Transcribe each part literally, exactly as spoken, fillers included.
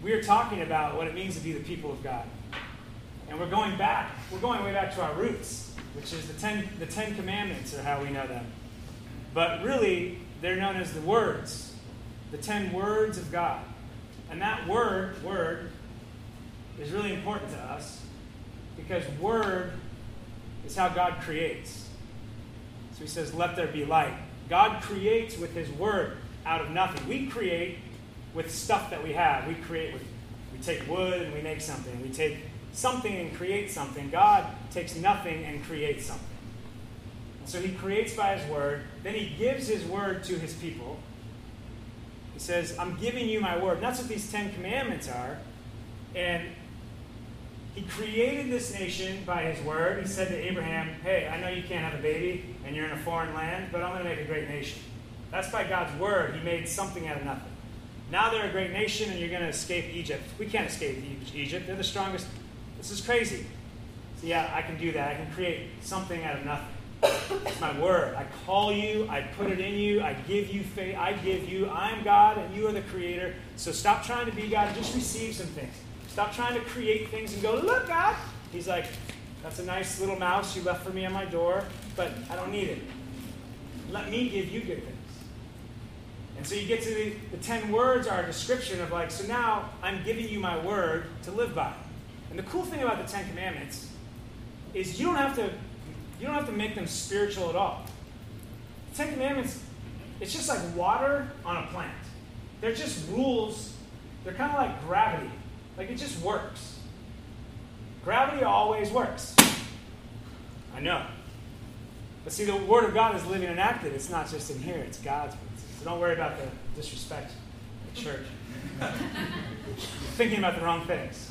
we are talking about what it means to be the people of God. And we're going back, we're going way back to our roots, which is the ten, the Ten Commandments, or how we know them. But really, they're known as the words, the ten words of God. And that word, word, is really important to us because word is how God creates. So he says, let there be light. God creates with his word out of nothing. We create with stuff that we have. We create with, we take wood and we make something. We take something and create something. God takes nothing and creates something. And so he creates by his word. Then he gives his word to his people. He says, I'm giving you my word. And that's what these Ten Commandments are. And he created this nation by his word. He said to Abraham, hey, I know you can't have a baby and you're in a foreign land, but I'm going to make a great nation. That's by God's word. He made something out of nothing. Now they're a great nation and you're going to escape Egypt. We can't escape Egypt. They're the strongest. This is crazy. So yeah, I can do that. I can create something out of nothing. It's my word. I call you. I put it in you. I give you faith. I give you. I'm God and you are the creator. So stop trying to be God and just receive some things. Stop trying to create things and go, look, God. He's like, that's a nice little mouse you left for me on my door, but I don't need it. Let me give you good things. And so you get to the, the ten words are a description of like, so now I'm giving you my word to live by. And the cool thing about the Ten Commandments is you don't have to you don't have to make them spiritual at all. The Ten Commandments, it's just like water on a plant. They're just rules. They're kind of like gravity. Like it just works. Gravity always works. I know. But see, the Word of God is living and active. It's not just in here. It's God's Word. So don't worry about the disrespect of the church. You're thinking about the wrong things.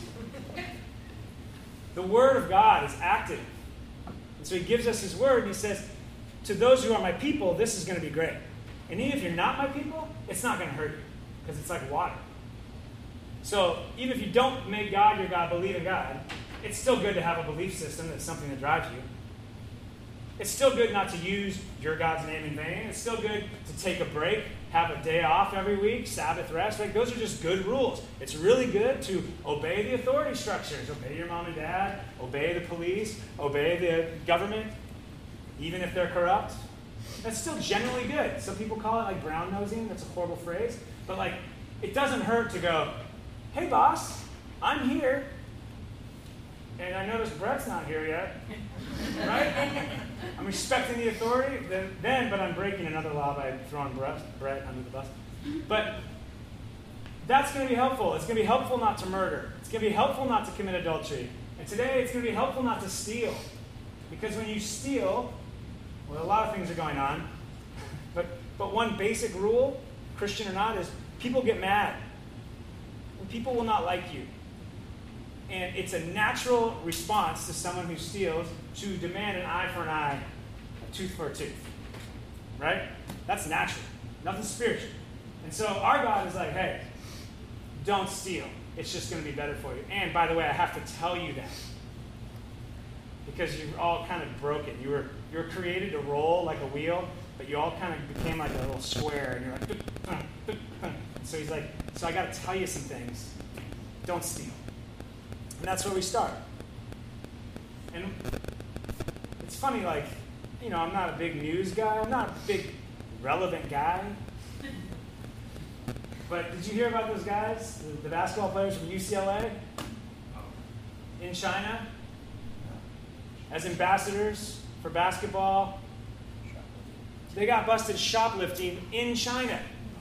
The Word of God is active. And so he gives us his word, and he says, to those who are my people, this is going to be great. And even if you're not my people, it's not going to hurt you, because it's like water. So even if you don't make God your God, believe in God, it's still good to have a belief system that's something that drives you. It's still good not to use your God's name in vain. It's still good to take a break, have a day off every week, Sabbath rest. Right? Those are just good rules. It's really good to obey the authority structures. Obey your mom and dad. Obey the police. Obey the government, even if they're corrupt. That's still generally good. Some people call it like brown-nosing. That's a horrible phrase. But like, it doesn't hurt to go, hey, boss, I'm here. And I notice Brett's not here yet. Right? I'm respecting the authority, then, then, but I'm breaking another law by throwing Brett, Brett under the bus. But that's going to be helpful. It's going to be helpful not to murder. It's going to be helpful not to commit adultery. And today it's going to be helpful not to steal. Because when you steal, well, a lot of things are going on. But, but one basic rule, Christian or not, is people get mad. And people will not like you. And it's a natural response to someone who steals to demand an eye for an eye, a tooth for a tooth. Right? That's natural. Nothing spiritual. And so our God is like, hey, don't steal. It's just going to be better for you. And by the way, I have to tell you that. Because you're all kind of broken. You were you were created to roll like a wheel, but you all kind of became like a little square. And you're like, so he's like, so I got to tell you some things. Don't steal. And that's where we start. And it's funny, like, you know, I'm not a big news guy. I'm not a big relevant guy. But did you hear about those guys, the, the basketball players from U C L A in China as ambassadors for basketball? They got busted shoplifting in China.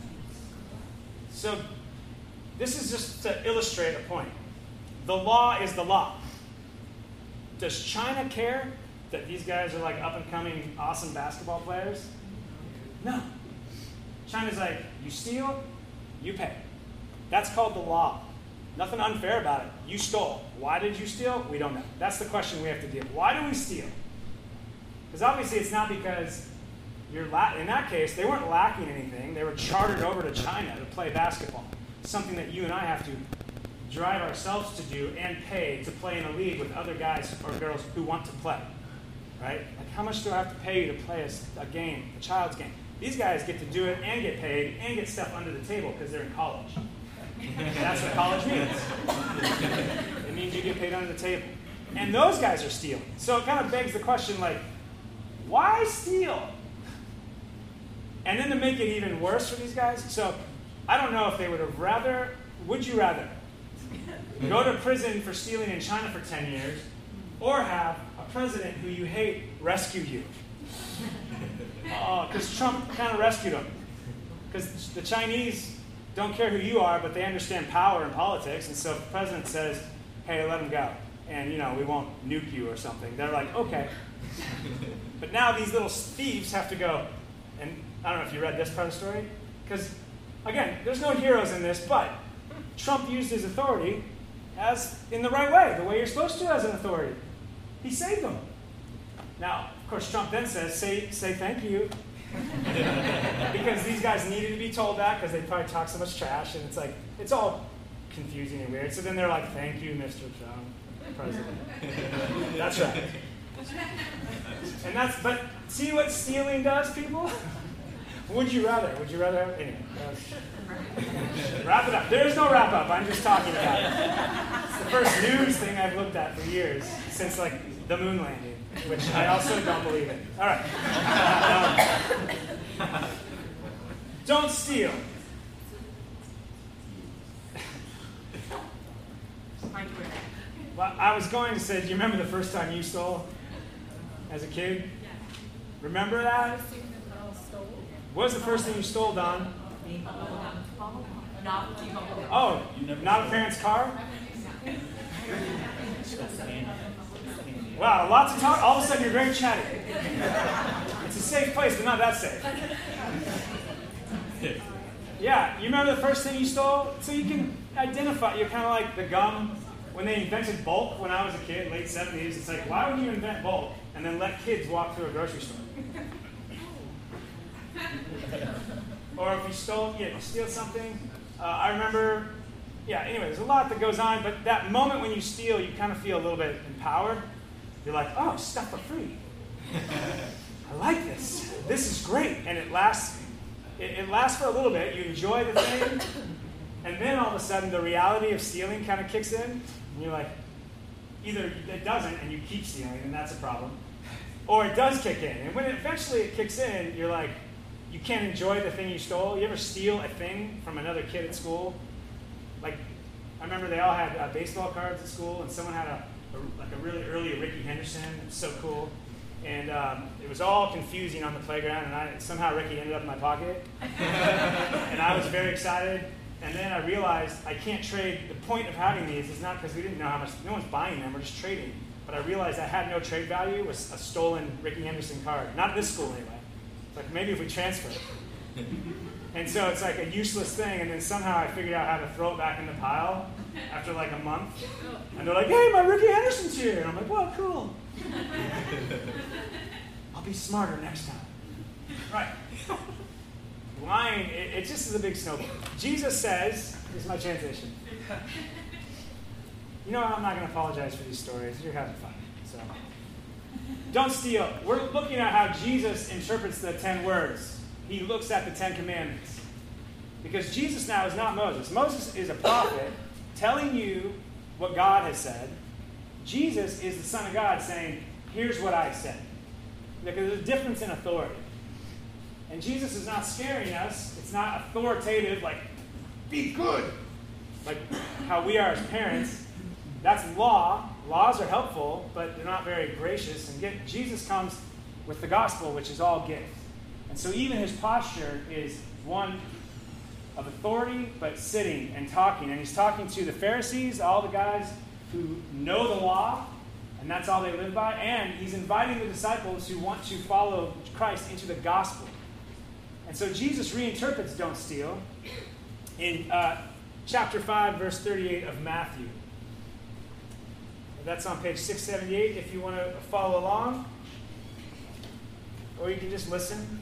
So this is just to illustrate a point. The law is the law. Does China care that these guys are like up-and-coming awesome basketball players? No. China's like, you steal, you pay. That's called the law. Nothing unfair about it. You stole. Why did you steal? We don't know. That's the question we have to deal with. Why do we steal? Because obviously it's not because you're la- in that case, they weren't lacking anything. They were chartered over to China to play basketball. Something that you and I have to drive ourselves to do and pay to play in a league with other guys or girls who want to play, right? Like, how much do I have to pay you to play a, a game, a child's game? These guys get to do it and get paid and get stuff under the table because they're in college. That's what college means. It means you get paid under the table. And those guys are stealing. So it kind of begs the question, like, why steal? And then to make it even worse for these guys, so I don't know if they would have rather, would you rather go to prison for stealing in China for ten years or have a president who you hate rescue you? Because uh, Trump kind of rescued him. Because the Chinese don't care who you are, but they understand power and politics. And so if the president says, hey, let him go, and you know we won't nuke you or something, they're like, okay. But now these little thieves have to go. And I don't know if you read this part of the story. Because, again, there's no heroes in this, but Trump used his authority as in the right way, the way you're supposed to as an authority. He saved them. Now, of course, Trump then says, say, say thank you. Because these guys needed to be told that because they probably talk so much trash. And it's like, it's all confusing and weird. So then they're like, thank you, Mister Trump, President. That's right. And that's, but see what stealing does, people? Would you rather? Would you rather? Anyway, was, wrap it up. There's no wrap up. I'm just talking about it. It's the first news thing I've looked at for years, since like the moon landing, which I also don't believe in. All right. Um, don't steal. Well, I was going to say, do you remember the first time you stole as a kid? Remember that? What was the first thing you stole, Don? Oh, not a parent's car? Wow, lots of talk. All of a sudden you're very chatty. It's a safe place, but not that safe. Yeah, you remember the first thing you stole? So you can identify, you're kind of like the gum. When they invented bulk when I was a kid, late seventies, it's like, why would you invent bulk and then let kids walk through a grocery store? Or if you stole, yeah, you steal something. Uh, I remember, yeah, anyway, there's a lot that goes on, but that moment when you steal, you kind of feel a little bit empowered. You're like, oh, stuff for free. I like this. This is great. And it lasts, it, it lasts for a little bit. You enjoy the thing. And then all of a sudden, the reality of stealing kind of kicks in. And you're like, either it doesn't and you keep stealing, and that's a problem. Or it does kick in. And when it, eventually it kicks in, you're like, you can't enjoy the thing you stole. You ever steal a thing from another kid at school? Like, I remember they all had uh, baseball cards at school, and someone had a, a like a really early Ricky Henderson. It was so cool. And um, it was all confusing on the playground, and I, somehow Ricky ended up in my pocket. And I was very excited. And then I realized I can't trade. The point of having these is not because we didn't know how much, no one's buying them, we're just trading. But I realized I had no trade value with a stolen Ricky Henderson card. Not at this school anyway. It's like, maybe if we transfer it. And so it's like a useless thing, and then somehow I figured out how to throw it back in the pile after like a month. And they're like, hey, my Ricky Henderson's here. And I'm like, well, cool. I'll be smarter next time. Right. Lying, it, it just is a big snowball. Jesus says, here's my transition. You know, I'm not going to apologize for these stories. You're having fun. So, don't steal. We're looking at how Jesus interprets the ten words. He looks at the Ten Commandments. Because Jesus now is not Moses. Moses is a prophet telling you what God has said. Jesus is the Son of God saying, here's what I said. Because there's a difference in authority. And Jesus is not scaring us. It's not authoritative, like, be good. Like how we are as parents. That's law. Laws are helpful, but they're not very gracious. And get, Jesus comes with the gospel, which is all gift. And so even his posture is one of authority, but sitting and talking. And he's talking to the Pharisees, all the guys who know the law, and that's all they live by. And he's inviting the disciples who want to follow Christ into the gospel. And so Jesus reinterprets don't steal in uh, chapter five, verse thirty-eight of Matthew. That's on page six seventy-eight if you want to follow along. Or you can just listen.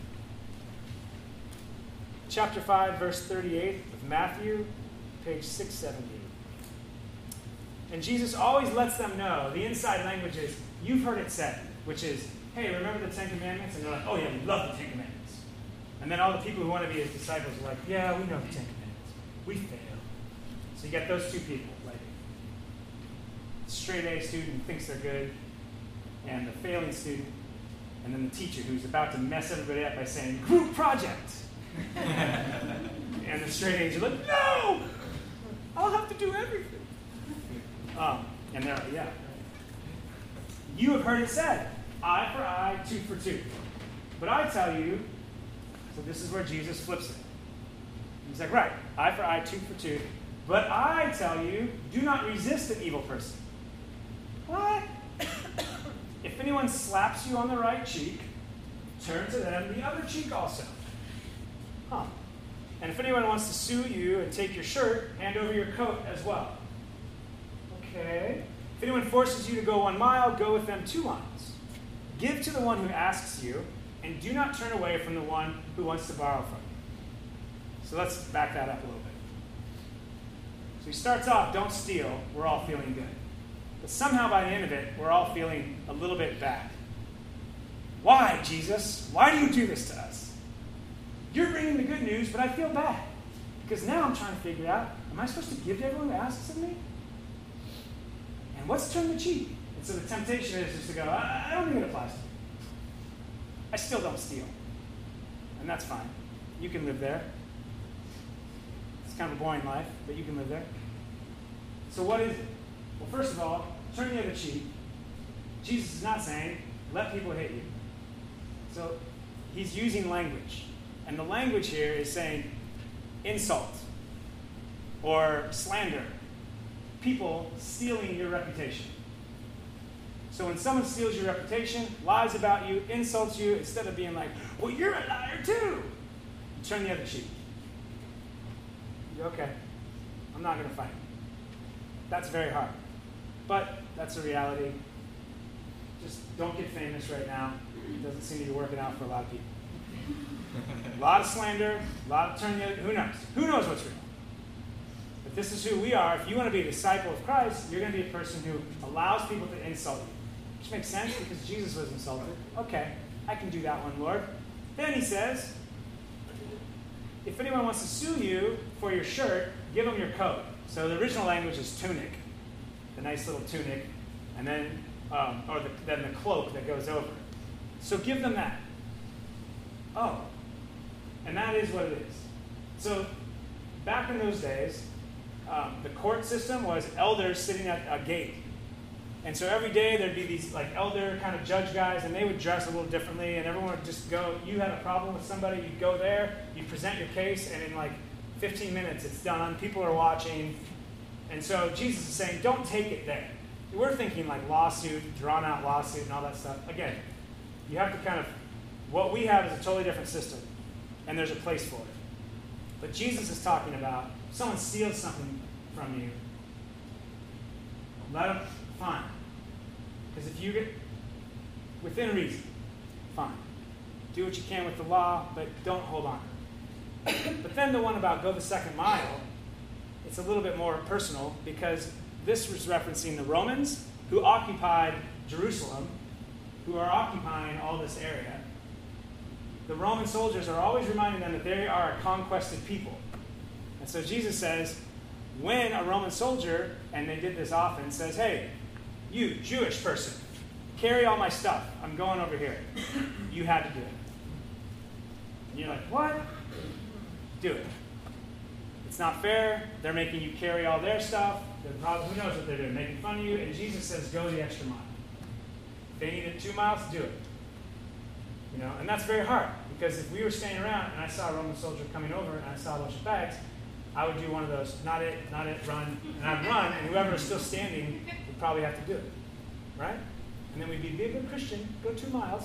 Chapter five, verse thirty-eight of Matthew, page six seventy-eight. And Jesus always lets them know, the inside language is, you've heard it said, which is, hey, remember the Ten Commandments? And they're like, oh yeah, we love the Ten Commandments. And then all the people who want to be his disciples are like, yeah, we know the Ten Commandments. We fail. So you get those two people, like straight A student who thinks they're good, and the failing student, and then the teacher who's about to mess everybody up by saying, group project. And the straight A's are like, no! I'll have to do everything. Um, and they're like, yeah. You have heard it said, eye for eye, tooth for tooth. But I tell you, so this is where Jesus flips it. He's like, right, eye for eye, tooth for tooth. But I tell you, do not resist an evil person. What? If anyone slaps you on the right cheek, turn to them the other cheek also. Huh. And if anyone wants to sue you and take your shirt, hand over your coat as well. Okay. If anyone forces you to go one mile, go with them two miles. Give to the one who asks you, and do not turn away from the one who wants to borrow from you. So let's back that up a little bit. So he starts off, don't steal. We're all feeling good. But somehow by the end of it, we're all feeling a little bit bad. Why, Jesus? Why do you do this to us? You're bringing the good news, but I feel bad. Because now I'm trying to figure out, am I supposed to give to everyone who asks of me? And what's turn the cheek? And so the temptation is just to go, I, I don't think it applies to me. I still don't steal. And that's fine. You can live there. It's kind of a boring life, but you can live there. So what is it? Well, first of all, turn the other cheek. Jesus is not saying, let people hate you. So he's using language. And the language here is saying insult or slander. People stealing your reputation. So when someone steals your reputation, lies about you, insults you, instead of being like, well, you're a liar too, you turn the other cheek. You go, okay, I'm not going to fight. That's very hard. But that's a reality. Just don't get famous right now. It doesn't seem to be working out for a lot of people. A lot of slander, a lot of turning the other, who knows? Who knows what's real? But this is who we are. If you want to be a disciple of Christ, you're going to be a person who allows people to insult you. Which makes sense because Jesus was insulted. Okay, I can do that one, Lord. Then he says, if anyone wants to sue you for your shirt, give them your coat. So the original language is tunic, the nice little tunic, and then, um, or the, then the cloak that goes over. So give them that. Oh, and that is what it is. So back in those days, um, the court system was elders sitting at a gate. And so every day there'd be these like elder kind of judge guys, and they would dress a little differently, and everyone would just go, you had a problem with somebody, you'd go there, you'd present your case, and in like fifteen minutes it's done, people are watching. And so Jesus is saying, don't take it there. We're thinking like lawsuit, drawn out lawsuit and all that stuff. Again, you have to kind of, what we have is a totally different system, and there's a place for it. But Jesus is talking about, if someone steals something from you, let them, fine. Because if you get, within reason, fine. Do what you can with the law, but don't hold on. But then the one about go the second mile, it's a little bit more personal, because this was referencing the Romans who occupied Jerusalem, who are occupying all this area. The Roman soldiers are always reminding them that they are a conquested people. And so Jesus says, when a Roman soldier, and they did this often, says, hey, you, Jewish person, carry all my stuff. I'm going over here. You had to do it. And you're like, what? Do it. It's not fair. They're making you carry all their stuff. They're probably, who knows what they're doing, making fun of you. And Jesus says, go the extra mile. If they needed two miles, do it. You know, and that's very hard, because if we were staying around and I saw a Roman soldier coming over and I saw a bunch of bags, I would do one of those, not it, not it, run, and I'd run, and whoever is still standing would probably have to do it, right? And then we'd be, be a good Christian, go two miles.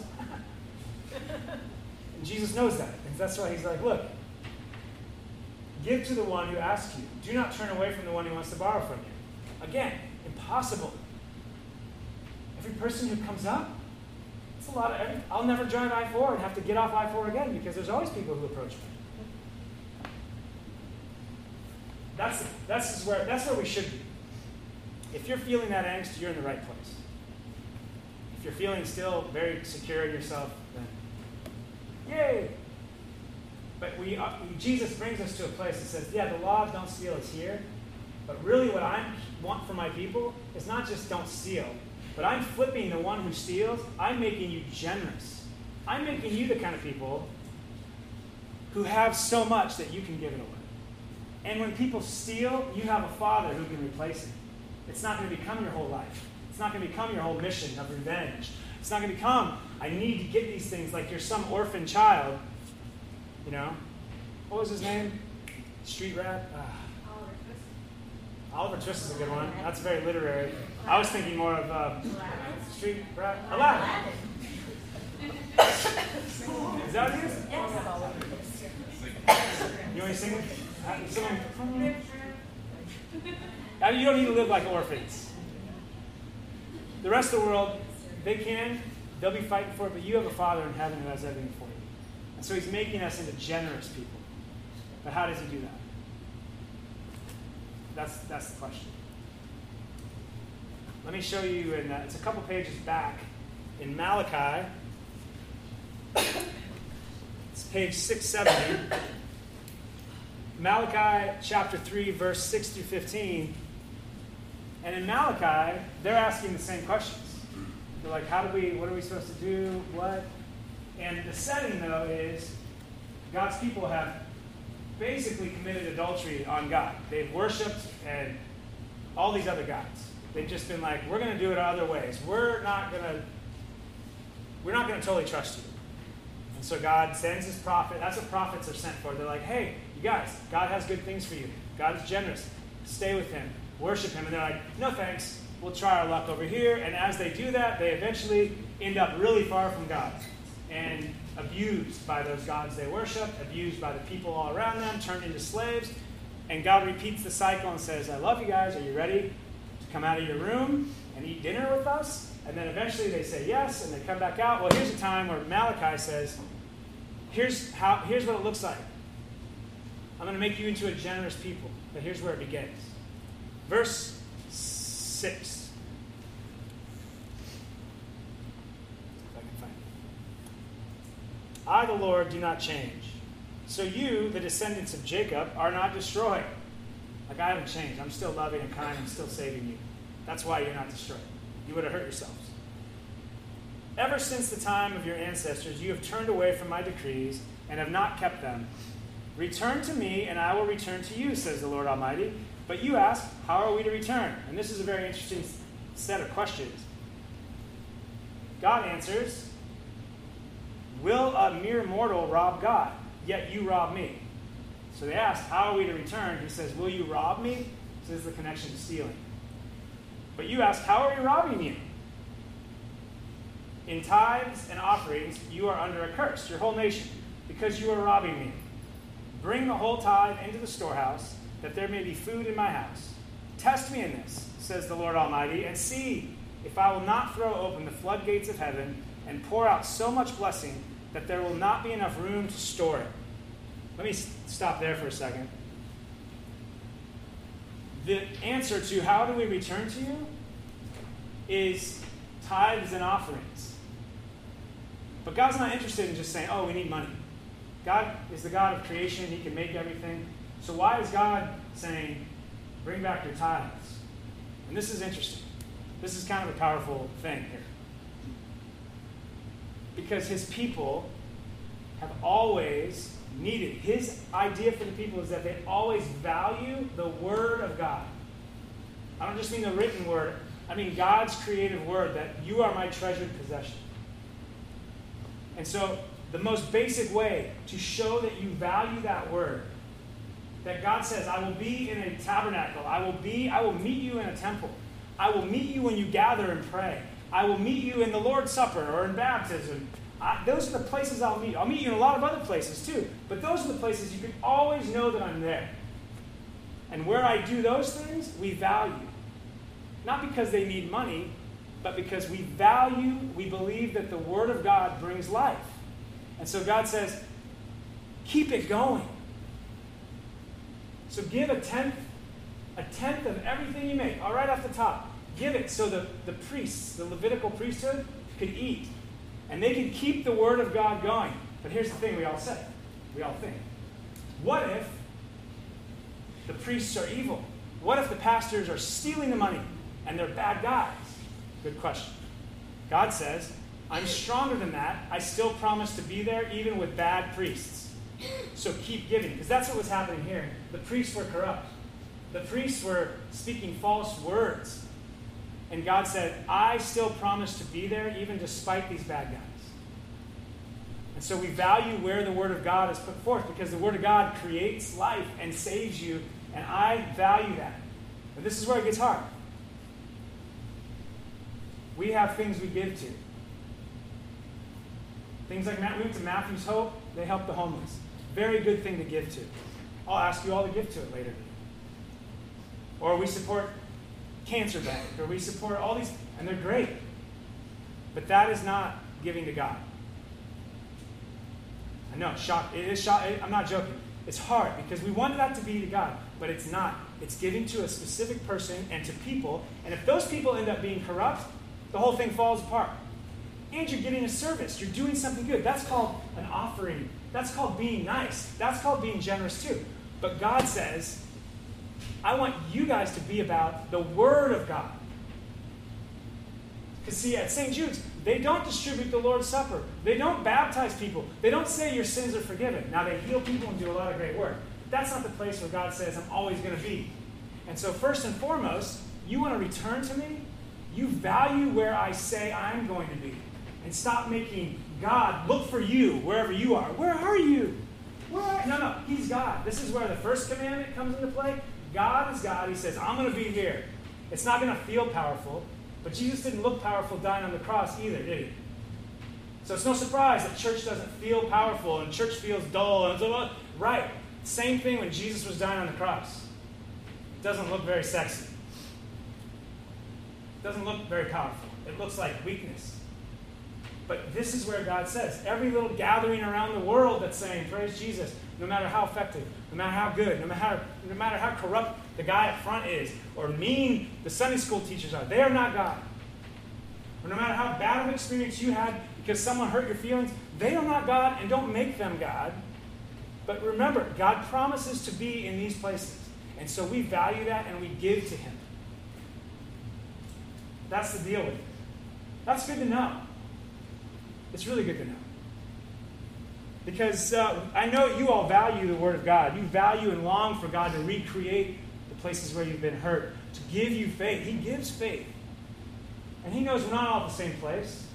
And Jesus knows that, and that's why he's like, look, give to the one who asks you. Do not turn away from the one who wants to borrow from you. Again, impossible. Every person who comes up, it's a lot of, every, I'll never drive I four and have to get off I four again, because there's always people who approach me. That's, that's, where, that's where we should be. If you're feeling that angst, you're in the right place. If you're feeling still very secure in yourself, then yay! But we, uh, Jesus brings us to a place that says, yeah, the law of don't steal is here, But really what I want for my people is not just don't steal, but I'm flipping the one who steals. I'm making you generous. I'm making you the kind of people who have so much that you can give it away. And when people steal, you have a Father who can replace it. It's not going to become your whole life. It's not going to become your whole mission of revenge. It's not going to become, I need to get these things like you're some orphan child. You know? What was his name? Street rat? Uh, Oliver Twist is a good one. That's very literary. I was thinking more of uh, Street Rat. Aladdin. Is that what it is? Yes. You want to sing? Someone, I mean, you don't need to live like orphans. The rest of the world, they can. They'll be fighting for it, but you have a Father in heaven who has everything for you. And so he's making us into generous people. But how does he do that? That's, that's the question. Let me show you, in, uh, it's a couple pages back, in Malachi. It's page six seventy. Malachi chapter three, verse six through fifteen. And in Malachi, they're asking the same questions. They're like, how do we, what are we supposed to do? What? And the setting, though, is God's people have basically committed adultery on God. They've worshipped and all these other gods. They've just been like, we're going to do it other ways. We're not going to, we're not going to totally trust you. And so God sends his prophet. That's what prophets are sent for. They're like, hey, you guys, God has good things for you. God is generous. Stay with him. Worship him. And they're like, no thanks. We'll try our luck over here. And as they do that, they eventually end up really far from God. And abused by those gods they worship, abused by the people all around them, turned into slaves. And God repeats the cycle and says, I love you guys. Are you ready to come out of your room and eat dinner with us? And then eventually they say yes, and they come back out. Well, here's a time where Malachi says, here's how. Here's what it looks like. I'm going to make you into a generous people. But here's where it begins. Verse six. I, the Lord, do not change. So you, the descendants of Jacob, are not destroyed. Like I haven't changed. I'm still loving and kind. I'm still saving you. That's why you're not destroyed. You would have hurt yourselves. Ever since the time of your ancestors, you have turned away from my decrees and have not kept them. Return to me, and I will return to you, says the Lord Almighty. But you ask, how are we to return? And this is a very interesting set of questions. God answers, will a mere mortal rob God? Yet you rob me. So they ask, how are we to return? He says, will you rob me? This is the connection to stealing. But you ask, how are we robbing you? In tithes and offerings, you are under a curse, your whole nation, because you are robbing me. Bring the whole tithe into the storehouse, that there may be food in my house. Test me in this, says the Lord Almighty, and see if I will not throw open the floodgates of heaven and pour out so much blessing that there will not be enough room to store it. Let me stop there for a second. The answer to how do we return to you is tithes and offerings. But God's not interested in just saying, oh, we need money. God is the God of creation. He can make everything. So why is God saying, bring back your tithes? And this is interesting. This is kind of a powerful thing here. Because his people have always needed, his idea for the people is that they always value the word of God. I don't just mean the written word. I mean God's creative word, that you are my treasured possession. And so the most basic way to show that you value that word, that God says, I will be in a tabernacle. I will be, I will meet you in a temple. I will meet you when you gather and pray. I will meet you in the Lord's Supper or in baptism. I, those are the places I'll meet. I'll meet you in a lot of other places too. But those are the places you can always know that I'm there. And where I do those things, we value. Not because they need money, but because we value, we believe that the Word of God brings life. And so God says, keep it going. So give a tenth, a tenth of everything you make, all right off the top. Give it so the, the priests, the Levitical priesthood, could eat. And they can keep the Word of God going. But here's the thing we all say. We all think. What if the priests are evil? What if the pastors are stealing the money and they're bad guys? Good question. God says, I'm stronger than that. I still promise to be there even with bad priests. So keep giving, because that's what was happening here. The priests were corrupt. The priests were speaking false words. And God said, I still promise to be there even despite these bad guys. And so we value where the Word of God is put forth, because the Word of God creates life and saves you, and I value that. But this is where it gets hard. We have things we give to. Things like, we went to Matthew's Hope, they help the homeless. Very good thing to give to. I'll ask you all to give to it later. Or we support Cancer Bank, or we support all these, and they're great. But that is not giving to God. I know, shock. It is shock. I'm not joking. It's hard because we want that to be to God, but it's not. It's giving to a specific person and to people, and if those people end up being corrupt, the whole thing falls apart. And you're getting a service. You're doing something good. That's called an offering. That's called being nice. That's called being generous too. But God says, I want you guys to be about the Word of God. Because see, at Saint Jude's, they don't distribute the Lord's Supper. They don't baptize people. They don't say your sins are forgiven. Now, they heal people and do a lot of great work. But that's not the place where God says, I'm always going to be. And so first and foremost, you want to return to me? You value where I say I'm going to be. And stop making God look for you wherever you are. Where are you? Where are you? No, no, He's God. This is where the first commandment comes into play. God is God. He says, I'm going to be here. It's not going to feel powerful. But Jesus didn't look powerful dying on the cross either, did He? So it's no surprise that church doesn't feel powerful and church feels dull. And so, right. Same thing when Jesus was dying on the cross. It doesn't look very sexy. It doesn't look very powerful. It looks like weakness. But this is where God says, every little gathering around the world that's saying, praise Jesus, no matter how effective, no matter how good, no matter how, no matter how corrupt the guy up front is, or mean the Sunday school teachers are, they are not God. Or no matter how bad of an experience you had because someone hurt your feelings, they are not God, and don't make them God. But remember, God promises to be in these places. And so we value that and we give to Him. That's the deal with it. That's good to know. It's really good to know. Because uh, I know you all value the Word of God. You value and long for God to recreate the places where you've been hurt, to give you faith. He gives faith. And He knows we're not all at the same place.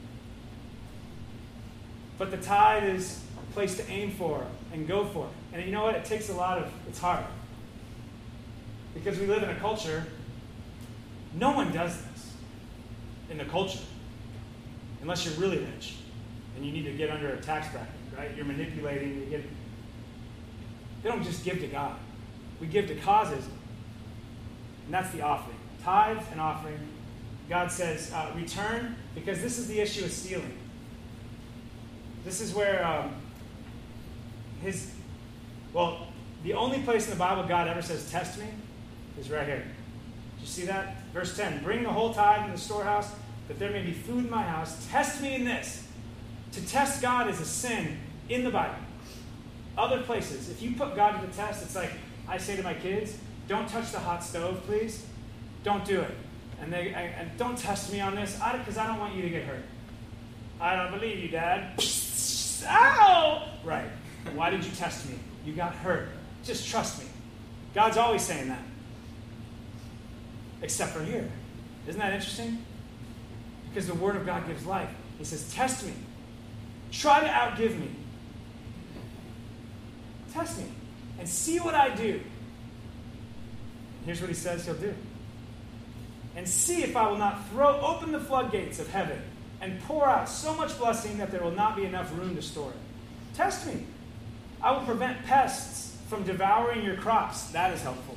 But the tithe is a place to aim for and go for. And you know what? It takes a lot of, it's hard. Because we live in a culture, no one does this in the culture. Unless you're really rich and you need to get under a tax bracket, right? You're manipulating. You get. They don't just give to God. We give to causes, and that's the offering. Tithe and offering. God says, uh, return, because this is the issue of stealing. This is where um, his, well, the only place in the Bible God ever says, test me, is right here. Did you see that? Verse ten, bring the whole tithe in the storehouse, that there may be food in my house. Test me in this. To test God is a sin in the Bible. Other places, if you put God to the test, it's like I say to my kids, don't touch the hot stove, please. Don't do it. And they and don't test me on this, because I, I don't want you to get hurt. I don't believe you, Dad. Ow! Right. Why did you test me? You got hurt. Just trust me. God's always saying that. Except for here. Isn't that interesting? Because the Word of God gives life. He says, test me. Try to outgive me. Test me. And see what I do. Here's what He says He'll do. And see if I will not throw open the floodgates of heaven and pour out so much blessing that there will not be enough room to store it. Test me. I will prevent pests from devouring your crops. That is helpful.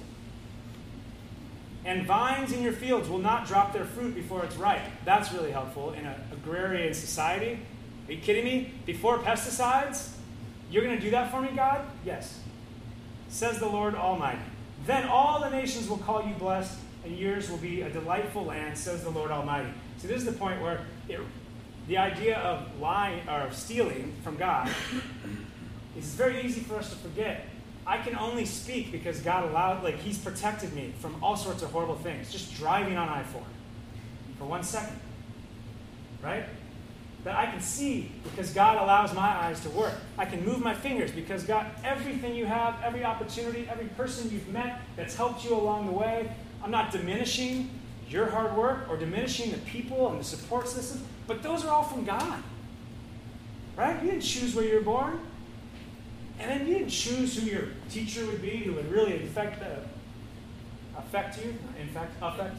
And vines in your fields will not drop their fruit before it's ripe. That's really helpful in an agrarian society. Are you kidding me? Before pesticides? You're going to do that for me, God? Yes. Says the Lord Almighty. Then all the nations will call you blessed, and yours will be a delightful land, says the Lord Almighty. So this is the point where it, the idea of lying or stealing from God is very easy for us to forget. I can only speak because God allowed, like he's protected me from all sorts of horrible things. Just driving on I four for one second. Right? That I can see because God allows my eyes to work. I can move my fingers because God, everything you have, every opportunity, every person you've met that's helped you along the way, I'm not diminishing your hard work or diminishing the people and the support system, but those are all from God. Right? You didn't choose where you were born. And then you didn't choose who your teacher would be who would really affect, uh, affect you. In fact, affect.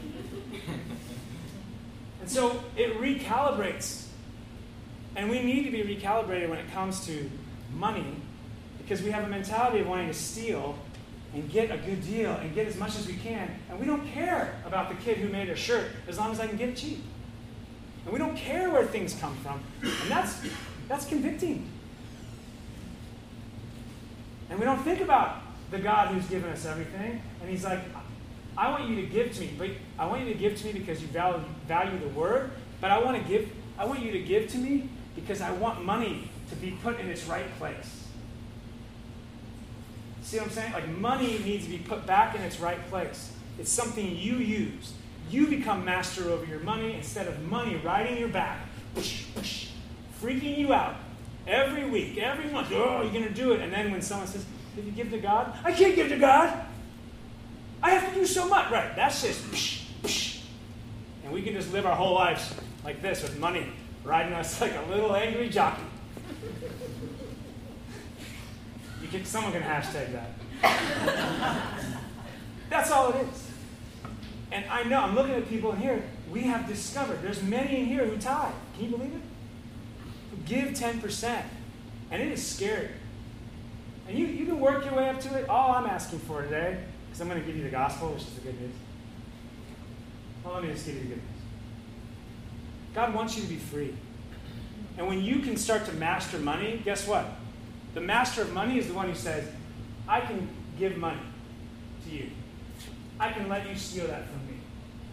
And so it recalibrates. And we need to be recalibrated when it comes to money because we have a mentality of wanting to steal and get a good deal and get as much as we can. And we don't care about the kid who made a shirt as long as I can get it cheap. And we don't care where things come from. And that's, that's convicting. And we don't think about the God who's given us everything. And he's like, I want you to give to me. But I want you to give to me because you value, value the word. But I want to give, I want you to give to me because I want money to be put in its right place. See what I'm saying? Like money needs to be put back in its right place. It's something you use. You become master over your money instead of money riding your back, whoosh, whoosh, freaking you out every week, every month. Oh, you're going to do it. And then when someone says, did you give to God? I can't give to God. I have to do so much. Right, that's just whoosh, whoosh. And we can just live our whole lives like this with money riding us like a little angry jockey. You can, someone can hashtag that. That's all it is. And I know, I'm looking at people in here, we have discovered, there's many in here who tithe. Can you believe it? Who give ten percent. And it is scary. And you, you can work your way up to it. All I'm asking for today, because I'm going to give you the gospel, which is the good news. Well, let me just give you the good news. God wants you to be free. And when you can start to master money, guess what? The master of money is the one who says, I can give money to you. I can let you steal that from me.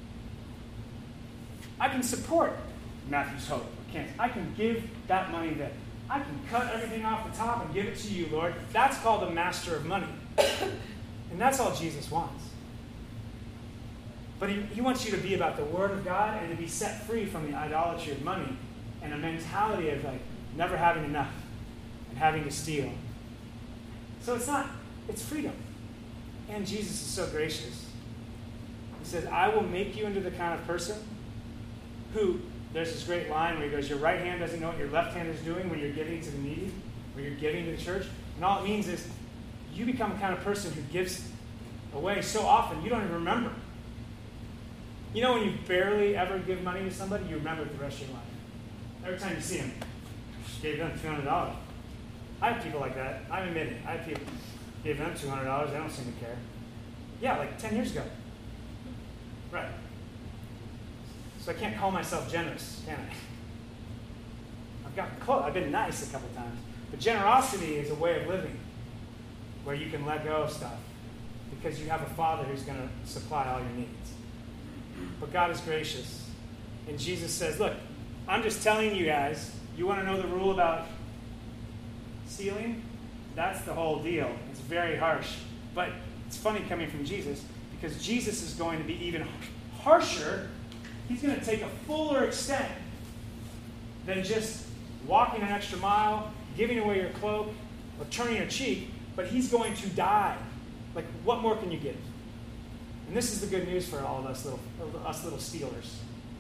I can support Matthew's Hope. Can't. I can give that money there. I can cut everything off the top and give it to you, Lord. That's called the master of money. And that's all Jesus wants. But he, he wants you to be about the Word of God and to be set free from the idolatry of money and a mentality of like never having enough and having to steal. So it's not, it's freedom. And Jesus is so gracious. He says, I will make you into the kind of person who, there's this great line where he goes, your right hand doesn't know what your left hand is doing when you're giving to the needy, when you're giving to the church. And all it means is you become the kind of person who gives away so often you don't even remember. You know when you barely ever give money to somebody, you remember it the rest of your life. Every time you see them, gave them two hundred dollars. I have people like that. I admit it. I have people gave them two hundred dollars. They don't seem to care. Yeah, like ten years ago. Right. So I can't call myself generous, can I? I've gotten close. I've been nice a couple times. But generosity is a way of living where you can let go of stuff because you have a Father who's going to supply all your needs. But God is gracious. And Jesus says, look, I'm just telling you guys, you want to know the rule about stealing? That's the whole deal. It's very harsh. But it's funny coming from Jesus because Jesus is going to be even harsher. He's going to take a fuller extent than just walking an extra mile, giving away your cloak, or turning your cheek, but he's going to die. Like, what more can you give? And this is the good news for all of us little, us little stealers.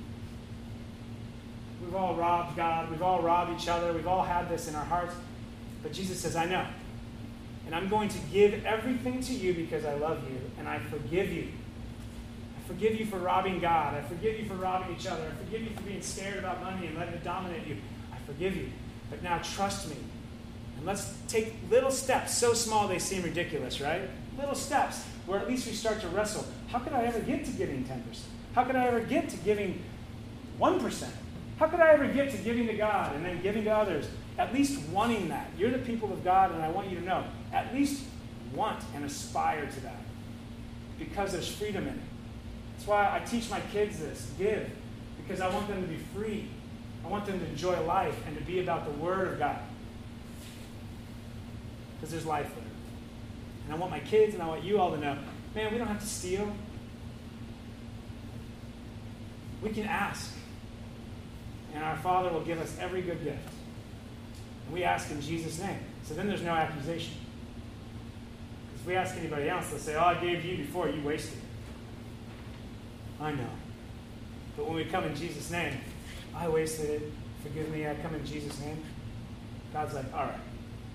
We've all robbed God. We've all robbed each other. We've all had this in our hearts. But Jesus says, I know. And I'm going to give everything to you because I love you, and I forgive you. I forgive you for robbing God. I forgive you for robbing each other. I forgive you for being scared about money and letting it dominate you. I forgive you. But now trust me. And let's take little steps. So small they seem ridiculous, right? Little steps where at least we start to wrestle. How could I ever get to giving ten percent? How could I ever get to giving one percent? How could I ever get to giving to God and then giving to others? At least wanting that. You're the people of God, and I want you to know. At least want and aspire to that. Because there's freedom in it. That's why I teach my kids this. Give. Because I want them to be free. I want them to enjoy life and to be about the Word of God. Because there's life there. And I want my kids and I want you all to know, man, we don't have to steal. We can ask. And our Father will give us every good gift. And we ask in Jesus' name. So then there's no accusation. Because if we ask anybody else, they'll say, oh, I gave you before, you wasted it. I know. But when we come in Jesus' name, I wasted it. Forgive me, I come in Jesus' name. God's like, all right.